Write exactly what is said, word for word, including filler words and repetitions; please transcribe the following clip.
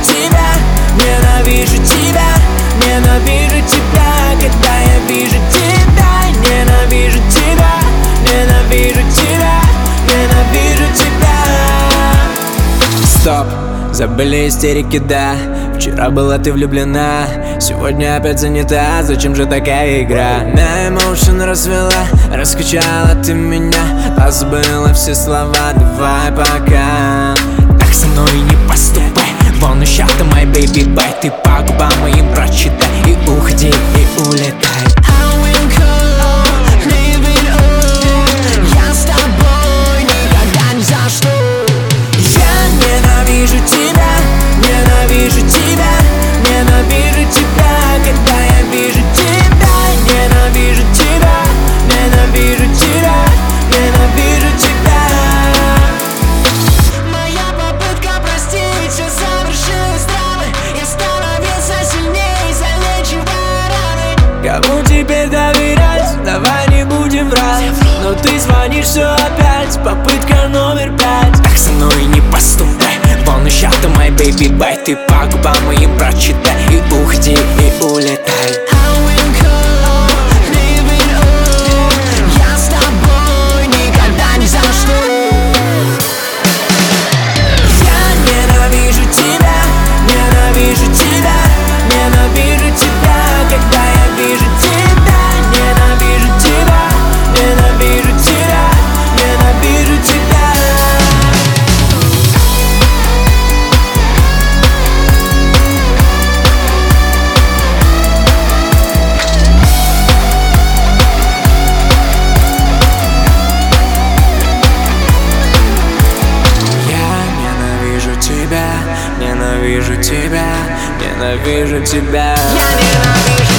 тебя, ненавижу тебя, ненавижу тебя, когда я вижу тебя, ненавижу тебя, ненавижу тебя, ненавижу тебя. Стоп, забыли истерики, да. Вчера была ты влюблена, сегодня опять занята. Зачем же такая игра? На эмоушен развела, раскачала ты меня, позабыла все слова, давай пока. Так со мной не поступай, вон еще ты мой baby бай. Ты по губам моим прочитай и уходи, и улетай. Я с тобой никогда ни за что. Я ненавижу тебя, ненавижу тебя, ненавижу тебя, когда я вижу тебя, ненавижу тебя, ненавижу тебя, ненавижу тебя. Моя попытка простить все завершилась травмой. Я становился сильнее из-за лечивой раны. Кому теперь доверять? Давай не будем врать. Но ты звонишь все опять, попытка номер пять. Так со мной не поступай, вон еще ты мой baby бай. Ты по губам моим прочитай и уходи, и улетай. Я с тобой никогда ни за что. Я ненавижу тебя, ненавижу тебя, ненавижу тебя, когда я вижу тебя, ненавижу тебя, ненавижу тебя, ненавижу тебя. Ненавижу тебя, ненавижу тебя. Я ненавижу.